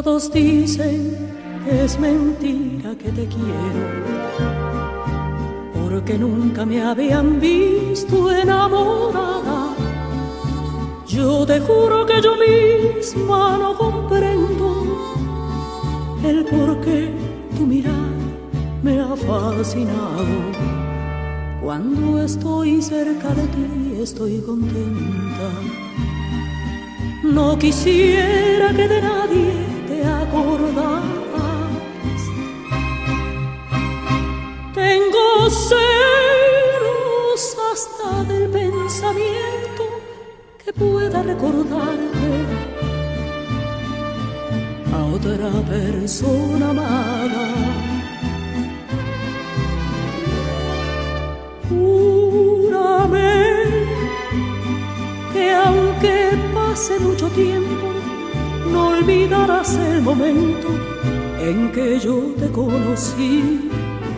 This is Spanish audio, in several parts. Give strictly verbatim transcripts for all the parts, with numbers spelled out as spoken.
Todos dicen que es mentira que te quiero, porque nunca me habían visto enamorada. Yo te juro que yo misma no comprendo el por qué tu mirar me ha fascinado. Cuando estoy cerca de ti estoy contenta. No quisiera que de nadie te acordaras. Tengo celos hasta del pensamiento que pueda recordarte a otra persona amada. Júrame que aunque pase mucho tiempo, no olvidarás el momento en que yo te conocí.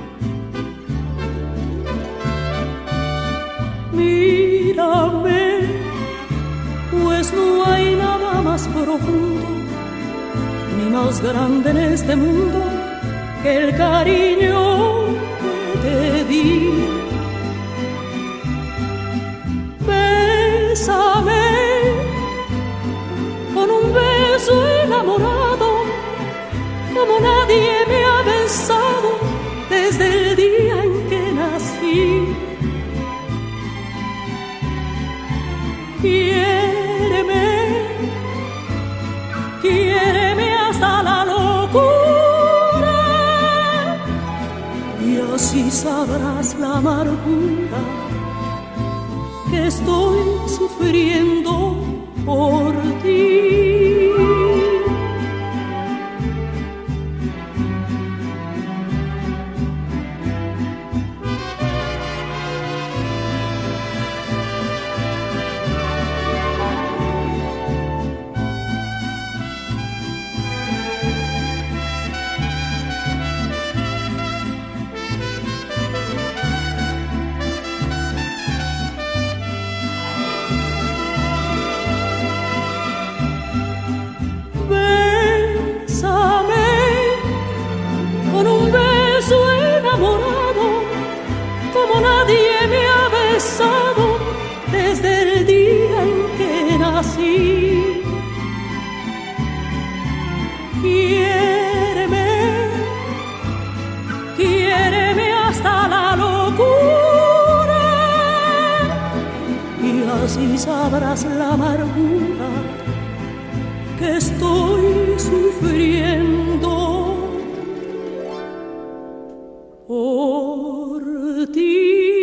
Mírame, pues no hay nada más profundo ni más grande en este mundo que el cariño que te di. Bésame con un beso enamorado, como nadie me ha besado desde el día en que nací. Quiéreme, quiéreme hasta la locura, y así sabrás la amargura que estoy sufriendo por ti. Desde el día en que nací. Quiéreme, quiéreme hasta la locura, y así sabrás la amargura que estoy sufriendo por ti.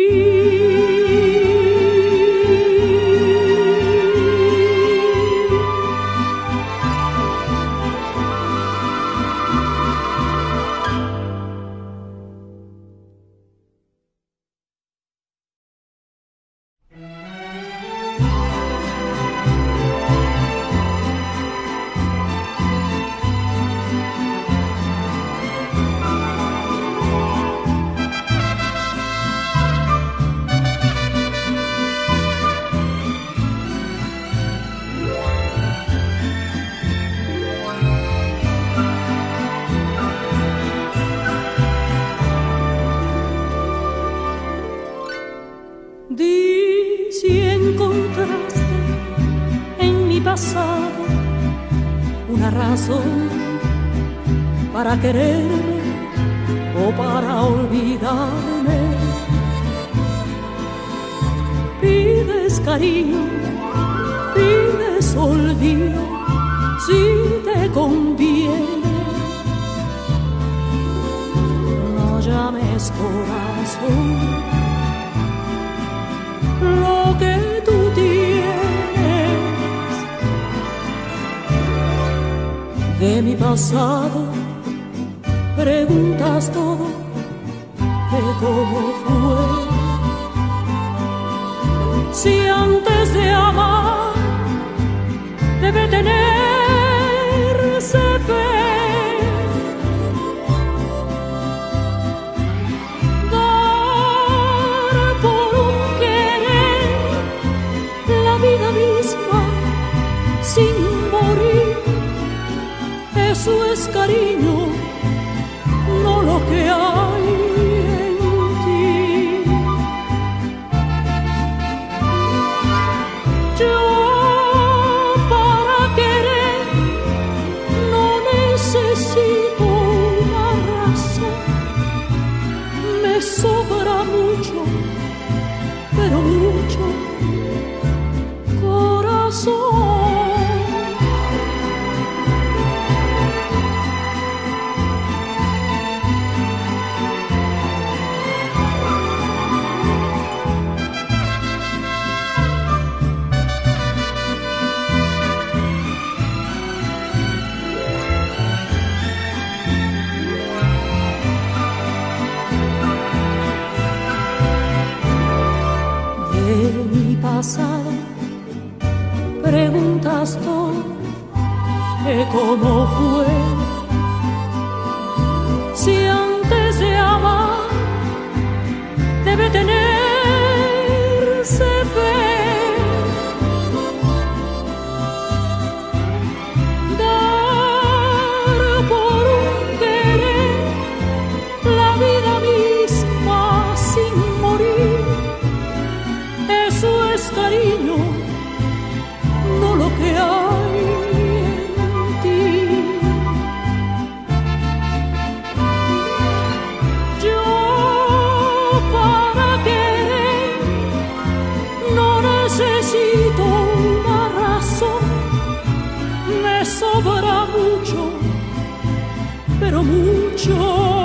Di si encontraste en mi pasado una razón para quererme o para olvidarme. Pides cariño, pides olvido, si te conviene. No llames corazón lo que tú tienes. De mi pasado preguntas todo, que cómo fue. Si antes de amar debe tenerse fe, sin morir, eso me sobra mucho, pero mucho corazón. Pasado, preguntas tú que cómo fue, si antes de amar debe tenerse fe, dar por un querer la vida misma sin morir. Eso es cariño, no lo que hay en ti. Yo para querer no necesito una razón, me sobra mucho, pero mucho.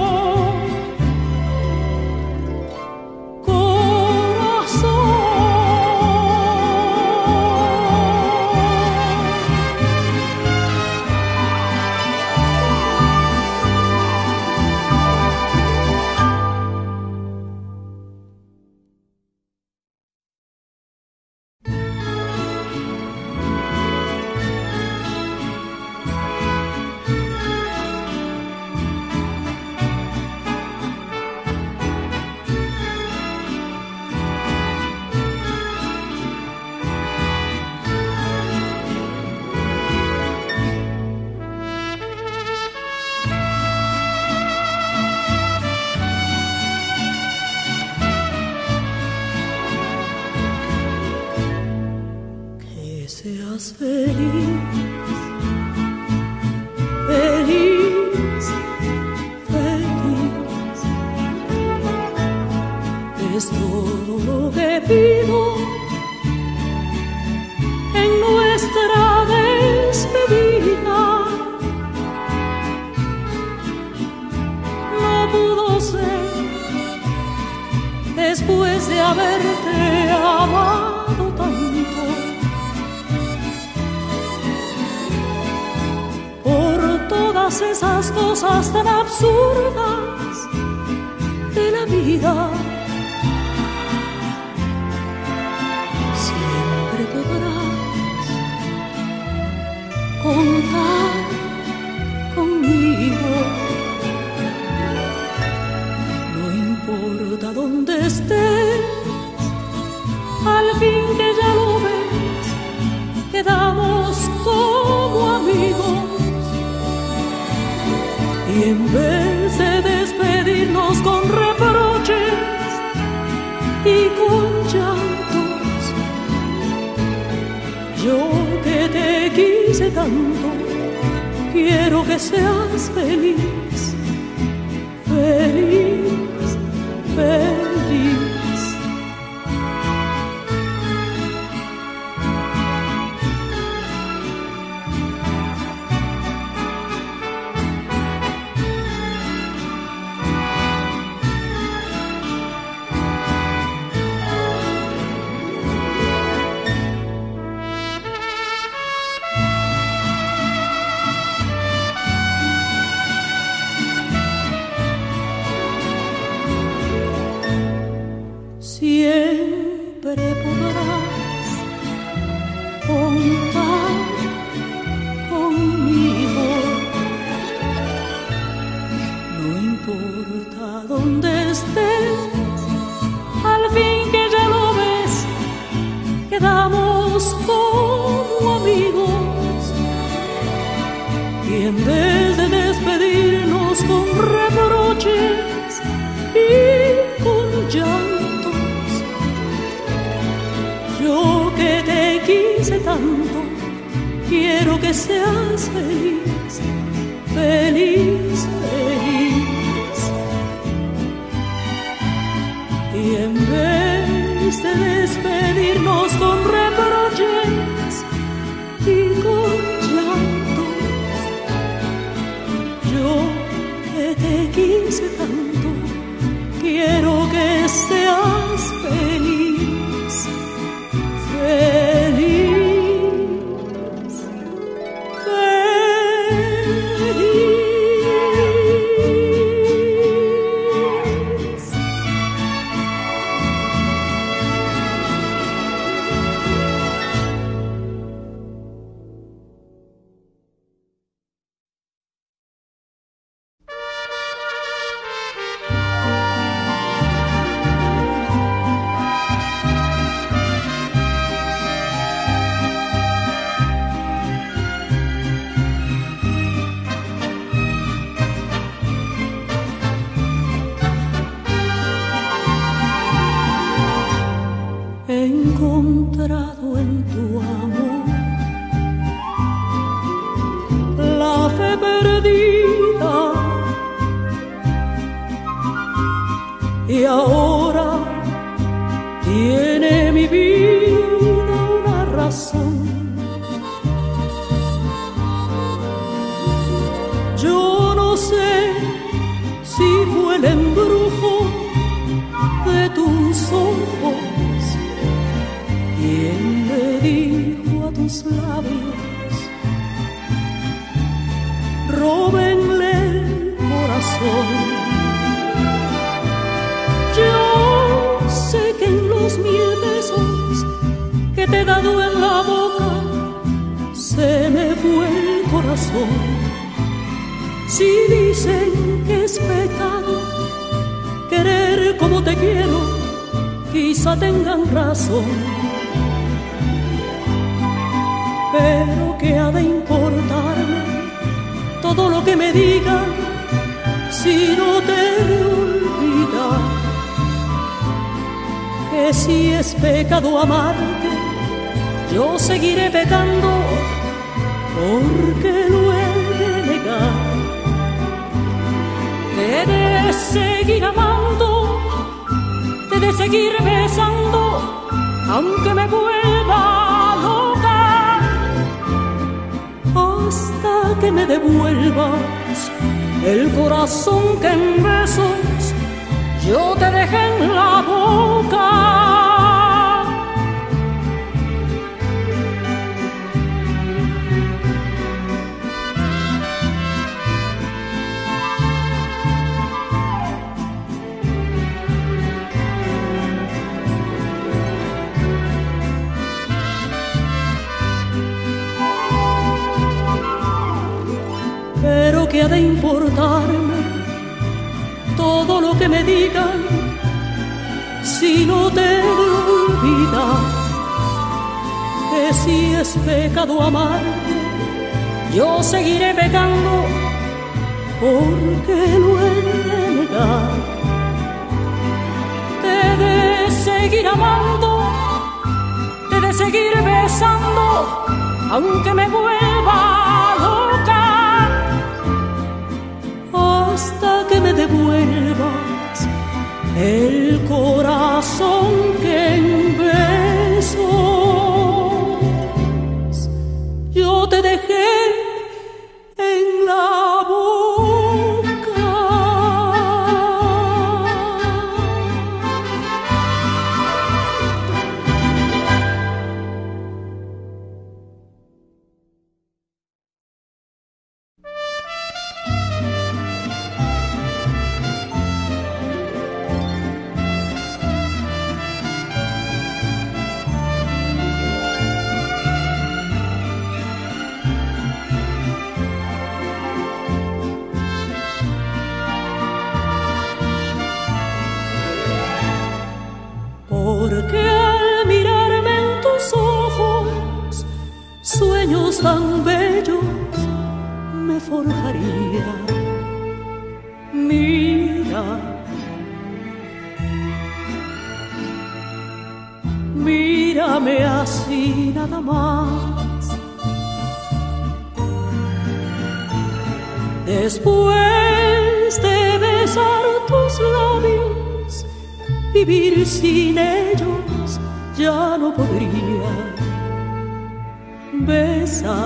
Seas feliz, feliz, feliz. Es todo lo que pido en nuestra despedida. No pudo ser después de haberte amado tanto. Todas esas cosas tan absurdas de la vida, siempre podrás contar conmigo. No importa dónde estés, al fin que ya lo ves, quedamos como amigos. Y en vez de despedirnos con reproches y con llantos, yo que te quise tanto, quiero que seas feliz, feliz, feliz. Siempre podrás contar conmigo. No importa dónde estés, al fin que ya lo ves, quedamos como amigos. Y en vez de despedirnos con reproches y con llantos, yo que te quise tanto, quiero que seas feliz, feliz, feliz. Y en vez de despedirnos con reproches y con llantos, yo que te quise tanto, quiero que seas feliz, feliz. He encontrado en tu amor la fe perdida y ahora tiene mi vida una razón. Yo no sé si fue el embrujo de tus ojos quien le dijo a tus labios, róbenle el corazón. Yo sé que en los mil besos que te he dado en la boca se me fue el corazón. Si dicen que es pecado querer como te quiero, quizá tengan razón. Pero ¿qué ha de importarme todo lo que me digan si no te he de olvidar? Que si es pecado amarte, yo seguiré pecando porque lo he de negar. Te he de seguir amando, te he de seguir besando, aunque me vuelva loca, hasta que me devuelvas el corazón que en besos yo te dejé en la boca. Pero ¿qué ha de importarme todo lo que me digan si no te he de olvidar? Que si es pecado amarte, yo seguiré pecando porque lo he de negar. Te he de seguir amando, te he de seguir besando, aunque me vuelva loca, hasta que me devuelvas el corazón que en besos yo te dejé en la boca. Porque al mirarme en tus ojos, sueños tan bellos me forjaría. Mira, mírame así nada más. Después de besar tus labios, vivir sin ellos ya no podría. Besa,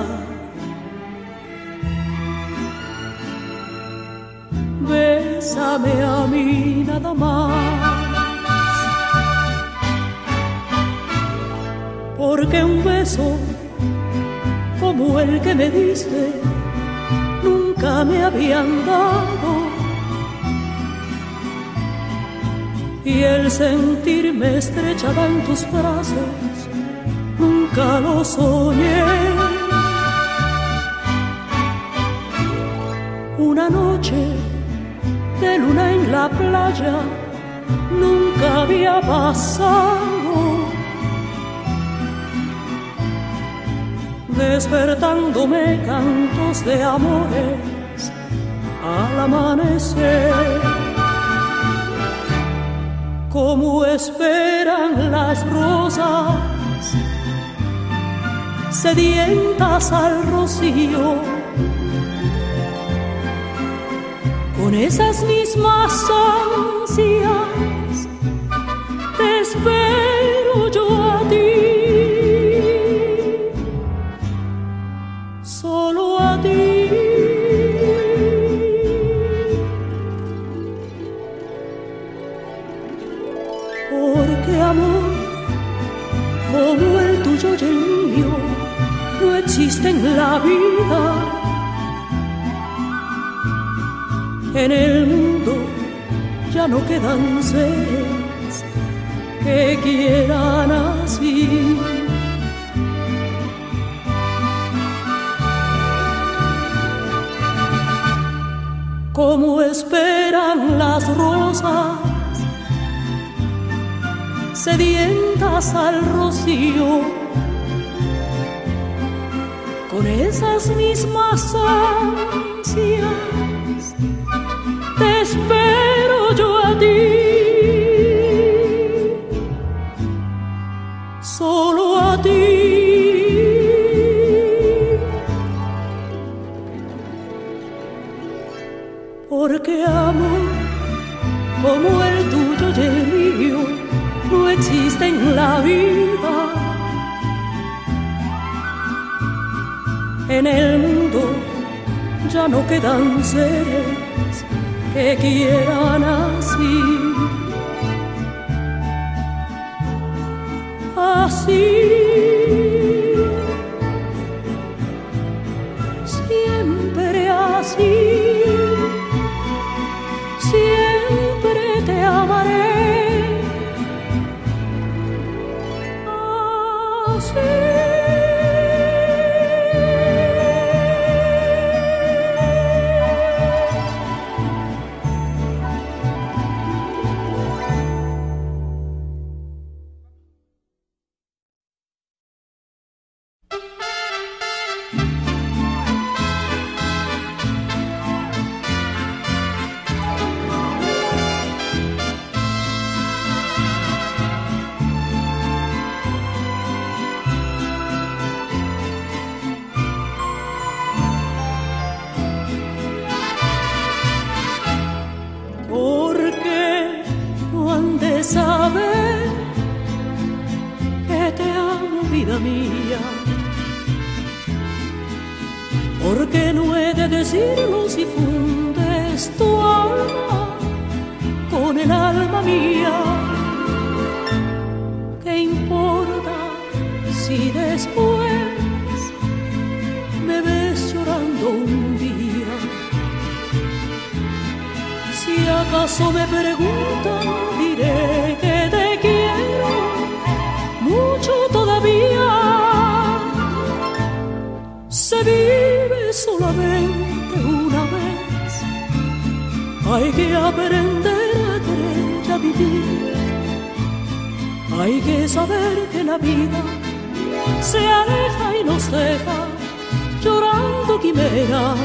bésame a mí nada más, porque un beso como el que me diste nunca me habían dado, y el sentirme estrechada en tus brazos nunca lo soñé. Una noche de luna en la playa nunca había pasado, despertándome cantos de amores al amanecer. Como esperan las rosas sedientas al rocío, con esas mismas ansias te espero yo a ti, solo a ti. Porque amor como el tuyo y el mío no existe en la vida. En el mundo ya no quedan seres que quieran así. Como esperan las rosas sedientas al rocío, con esas mismas ansias te espero yo a ti, solo a ti. Porque amor como el tuyo y el mío no existe en la vida. En el mundo ya no quedan seres que quieran así. Así, siempre así, siempre te amaré. Así. Saber que te amo, vida mía, porque no he de decirlo si fundes tu alma con el alma mía. ¿Qué importa si después me ves llorando un día? Si acaso me preguntan, diré que te quiero mucho todavía. Se vive solamente una vez, hay que aprender a querer y a vivir. Hay que saber que la vida se aleja y nos deja llorando quimeras.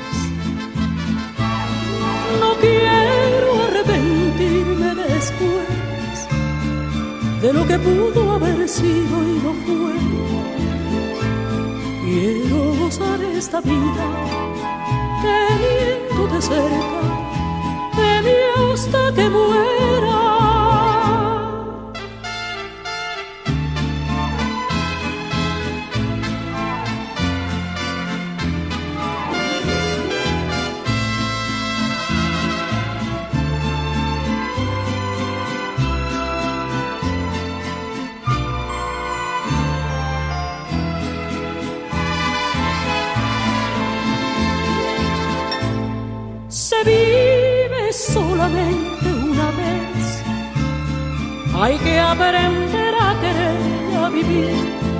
No quiero arrepentirme después de lo que pudo haber sido y no fue. Quiero gozar esta vida teniéndote cerca de mí hasta que muera. Hay que aprender a querer y a vivir.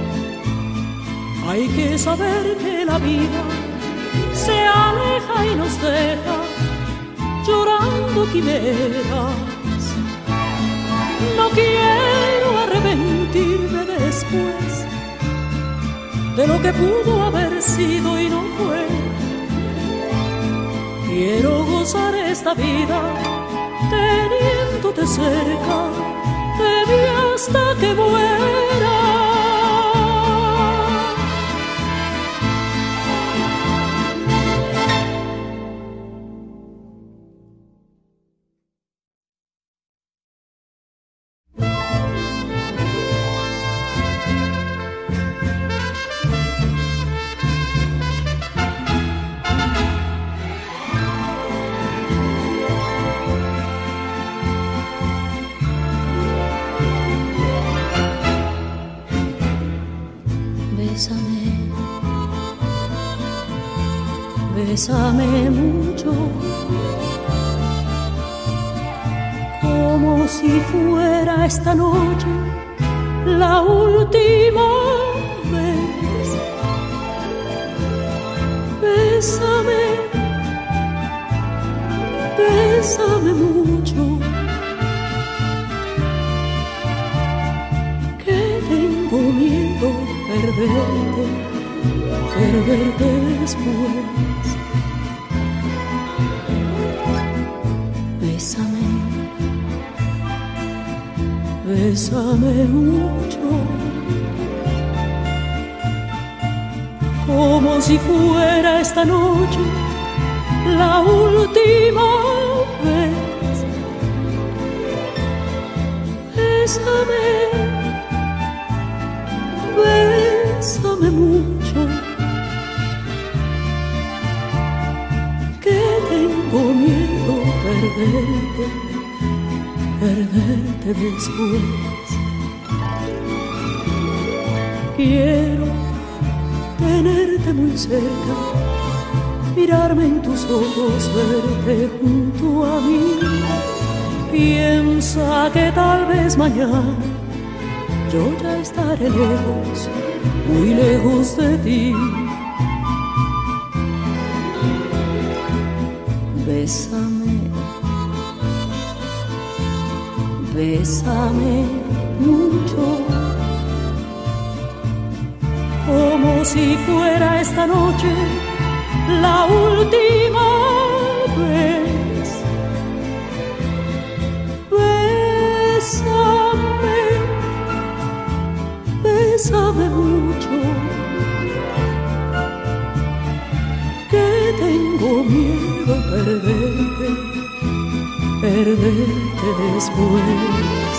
Hay que saber que la vida se aleja y nos deja llorando quimeras. No quiero arrepentirme después de lo que pudo haber sido y no fue. Quiero gozar esta vida teniéndote cerca de mí hasta que muera. Bésame mucho, como si fuera esta noche la última vez. Bésame, bésame mucho, que tengo miedo perderte, perderte después. Bésame, bésame mucho, como si fuera esta noche la última vez. Bésame, bésame mucho, que tengo miedo perderte, perderte después. Quiero tenerte muy cerca, mirarme en tus ojos, verte junto a mí. Piensa que tal vez mañana yo ya estaré lejos, muy lejos de ti. Bésame, bésame mucho, como si fuera esta noche la última vez. Bésame, bésame mucho, que tengo miedo perderte, perderte después.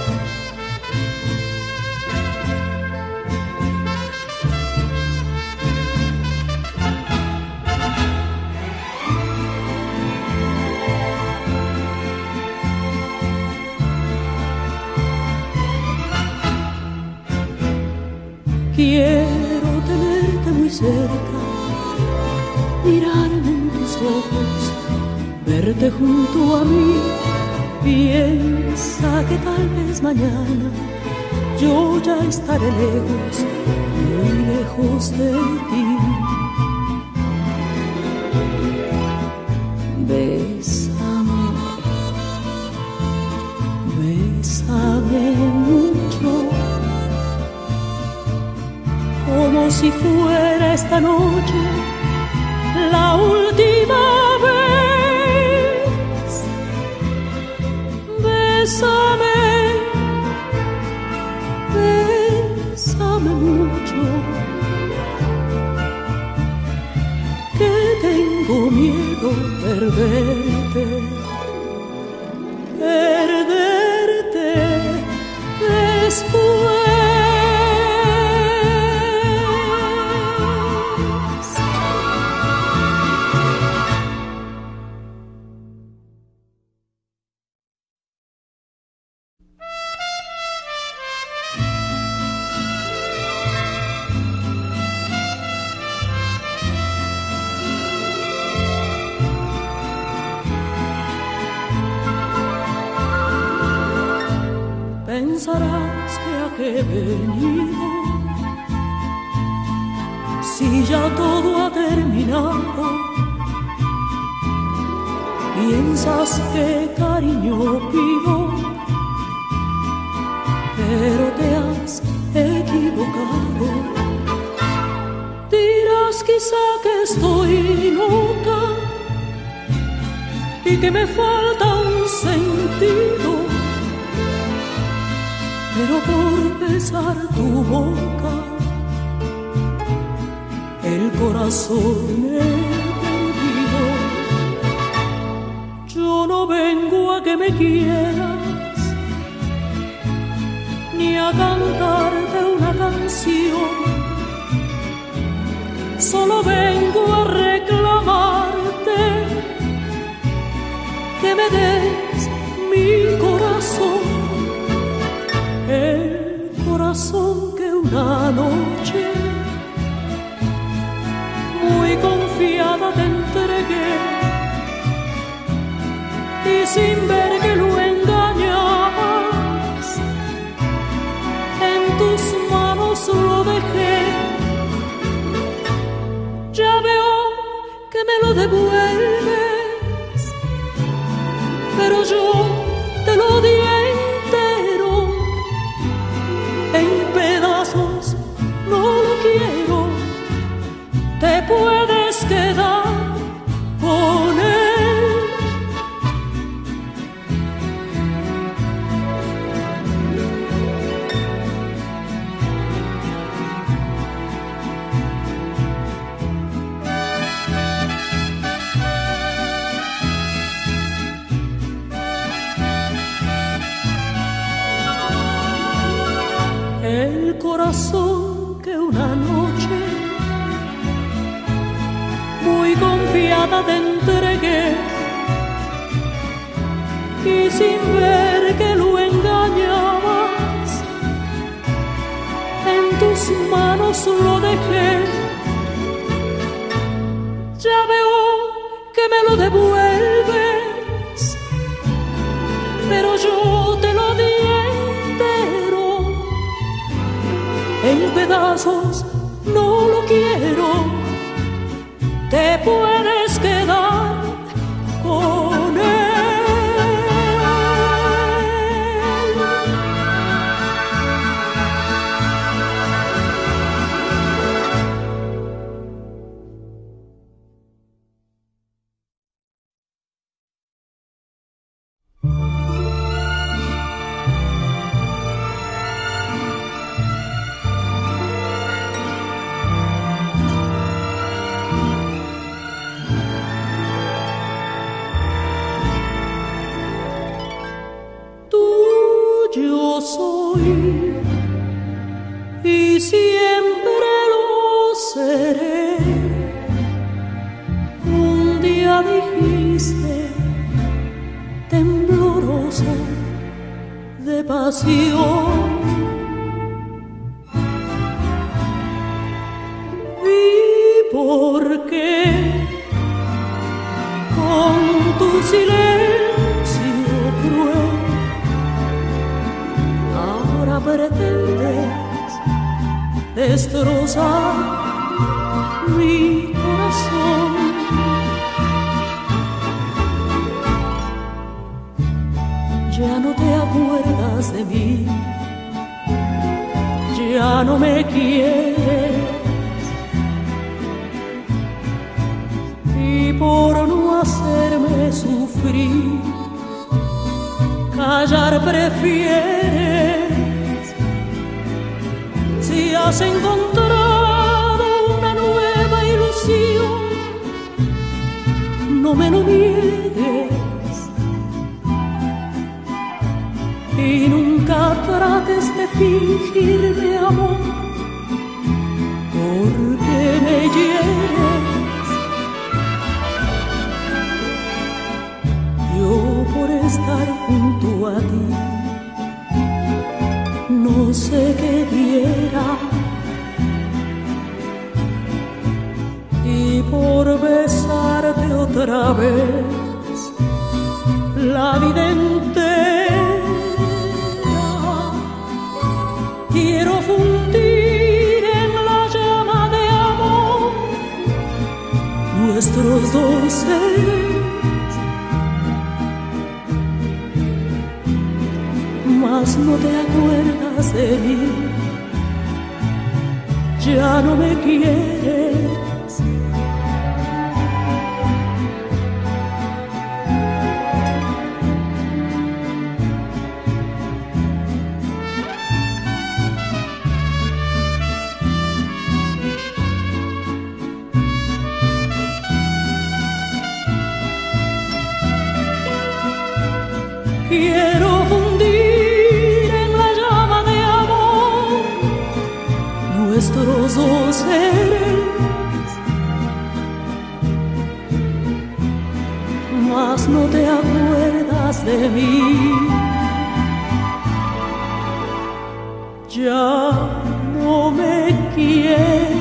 Quiero tenerte muy cerca, mirarme en tus ojos, verte junto a mí. Piensa que tal vez mañana yo ya estaré lejos, muy lejos de ti. Bésame, bésame mucho, como si fuera esta noche la última vez. Bésame, bésame mucho, que tengo miedo perderte, perderte después. pensarás que a qué he venido, si ya todo ha terminado. Piensas que cariño pido, pero te has equivocado. Dirás quizá que estoy loca y que me falta un sentido, pero por besar tu boca el corazón he perdido. Yo no vengo a que me quieras, ni a cantarte una canción. Solo vengo a reclamarte que me des mi corazón, el corazón que una noche muy confiada te entregué, y sin ver que lo engañabas, en tus manos lo dejé. Ya veo que me lo devuelves, pero yo te lo di entero. En pedazos no lo quiero, te puedes quedar con él. El corazón que una noche muy confiada te entregué, y sin ver que lo engañabas, en tus manos lo dejé. Ya veo que me lo devuelves, pero yo te lo di entero. En pedazos no lo quiero, te puedes quedar con él. Yo soy y siempre lo seré. Un día dijiste, tembloroso de pasión, vi por qué con tu silencio cruel pretendes destrozar mi corazón. Ya no te acuerdas de mí, ya no me quieres, y por no hacerme sufrir, callar prefieres. Si has encontrado una nueva ilusión, no me lo niegues, y nunca trates de fingirme amor, porque me hieres. Yo por estar junto a ti no sé qué diera, y por besarte otra vez la vida entera dos seres, mas no te acuerdas de mí, ya no me quieres. Quiero fundir en la llama de amor nuestros dos seres, mas no te acuerdas de mí, ya no me quieres.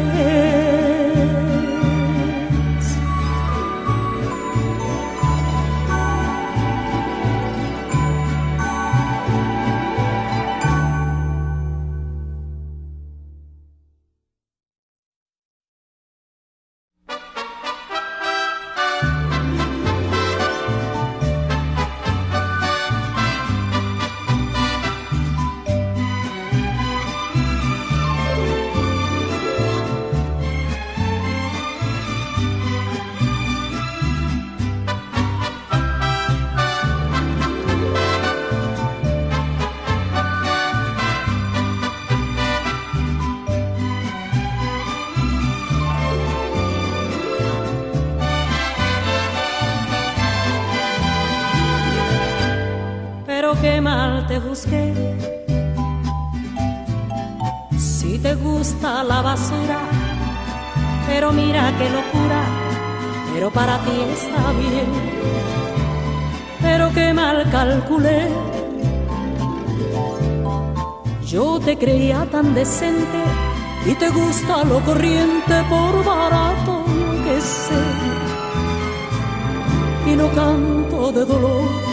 Qué mal te juzgué, si te gusta la basura, pero mira qué locura, pero para ti está bien. Pero qué mal calculé, yo te creía tan decente y te gusta lo corriente por barato que sé, y no canto de dolor.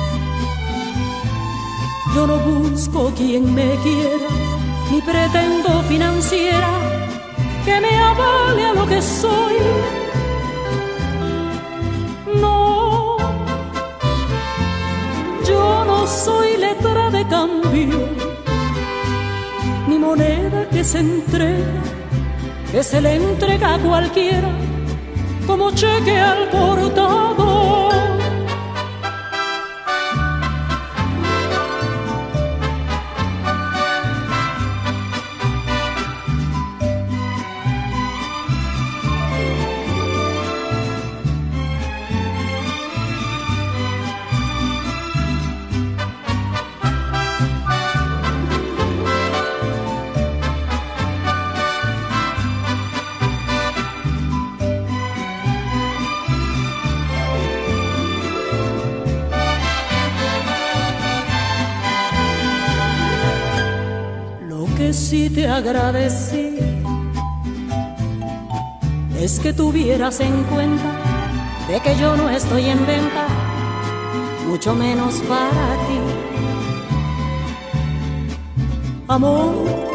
Yo no busco quien me quiera, ni pretendo financiera que me avale a lo que soy. No, yo no soy letra de cambio, ni moneda que se entrega, que se le entrega a cualquiera, como cheque al portador. Si te agradecí es que tuvieras en cuenta de que yo no estoy en venta, mucho menos para ti. Amor,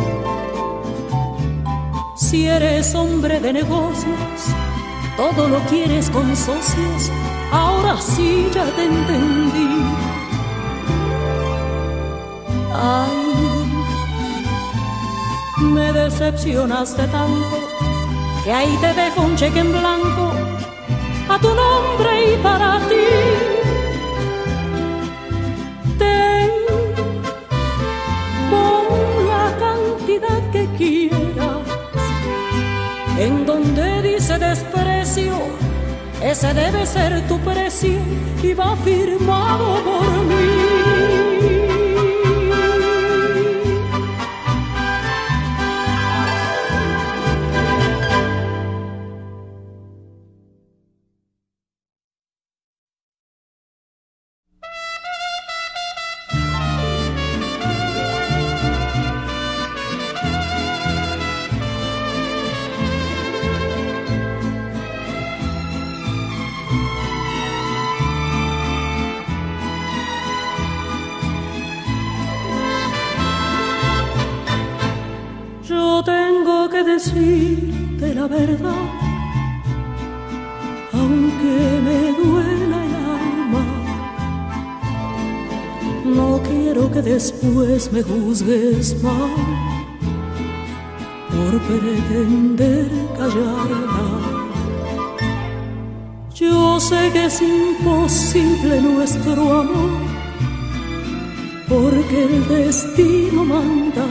si eres hombre de negocios, todo lo quieres con socios, ahora sí ya te entendí. Ay, me decepcionaste tanto que ahí te dejo un cheque en blanco a tu nombre y para ti. Ten, pon la cantidad que quieras, en donde dice desprecio, ese debe ser tu precio y va firmado por mí. Yo tengo que decirte la verdad, No quiero que después me juzgues mal por pretender callarla. Yo sé que es imposible nuestro amor, porque el destino manda,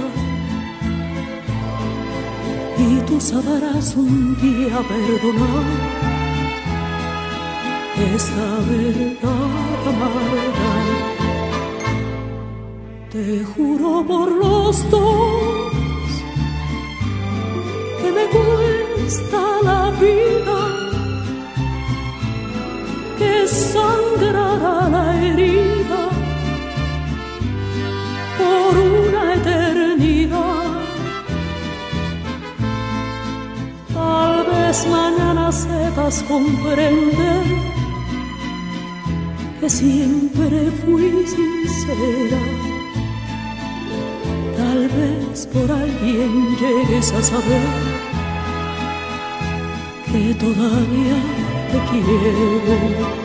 y tú sabrás un día perdonar esta verdad amarga. Te juro por los dos que me cuesta la vida, que sangrará la herida por una eternidad. Tal vez mañana sepas comprender que siempre fui sincera. Tal vez por alguien llegues a saber que todavía te quiero.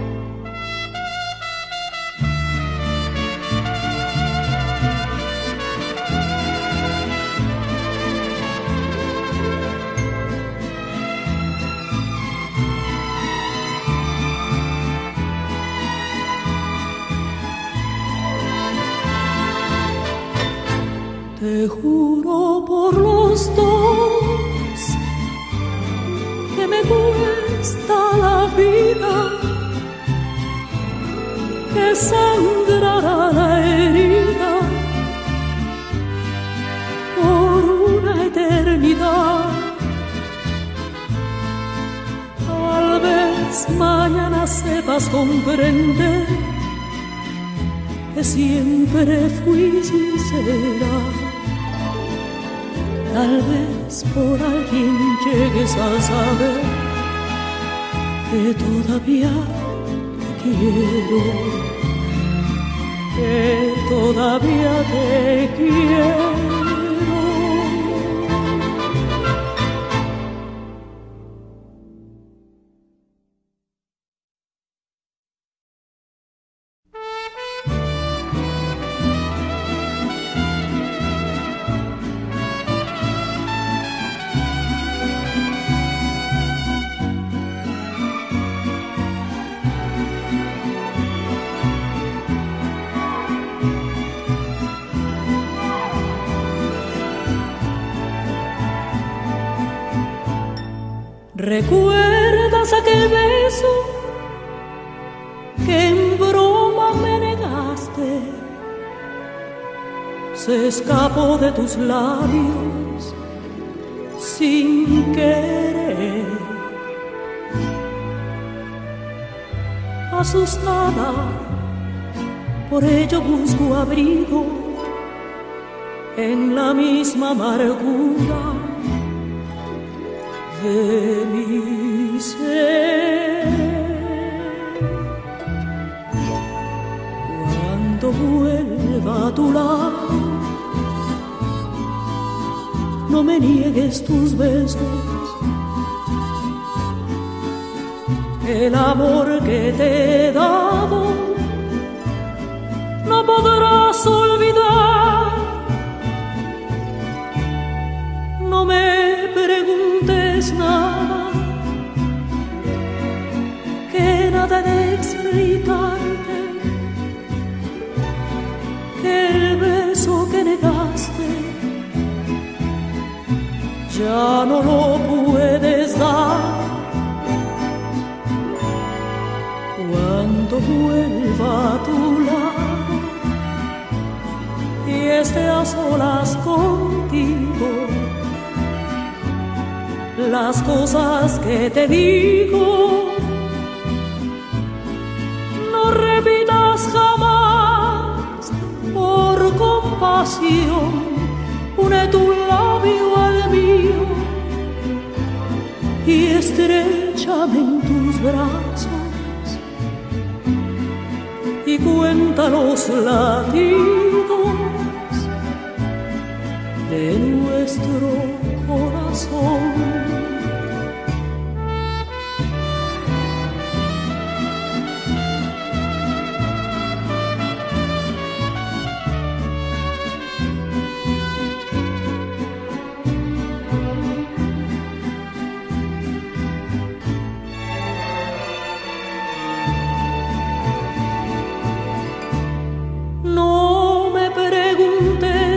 Te juro por los dos que me cuesta la vida, que sangrará la herida por una eternidad. Tal vez mañana sepas comprender que siempre fui sincera. Tal vez por alguien llegues a saber que todavía te quiero, que todavía te quiero. ¿Recuerdas aquel beso que en broma me negaste? Se escapó de tus labios sin querer. Asustada, por ello busco abrigo en la misma amargura de mi ser. Cuando vuelva a tu lado, no me niegues tus besos, el amor que te he dado no podrás olvidar. No me preguntes nada, que nada de explicarte, que el beso que negaste ya no lo puedes dar. Cuando vuelva a tu lado y esté a solas contigo, las cosas que te digo no repitas jamás. Por compasión, une tu labio al mío y estréchame en tus brazos y cuenta los latidos de nuestro corazón.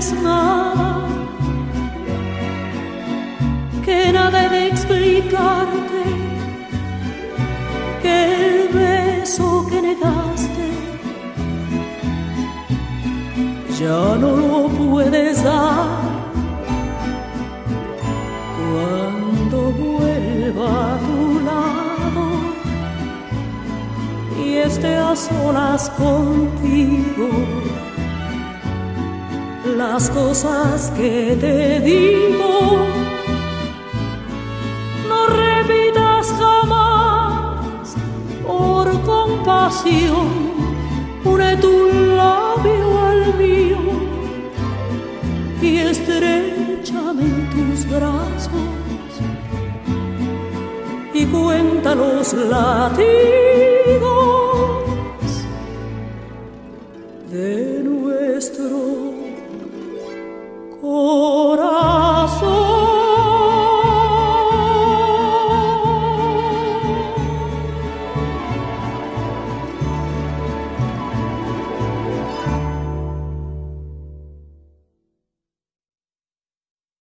es nada, que nada he de explicarte, que el beso que negaste ya no lo puedes dar. Cuando vuelva a tu lado y esté a solas contigo, las cosas que te digo no repitas jamás. Por compasión, une tu labio al mío y estréchame en tus brazos y cuenta los latidos de nuestro corazón.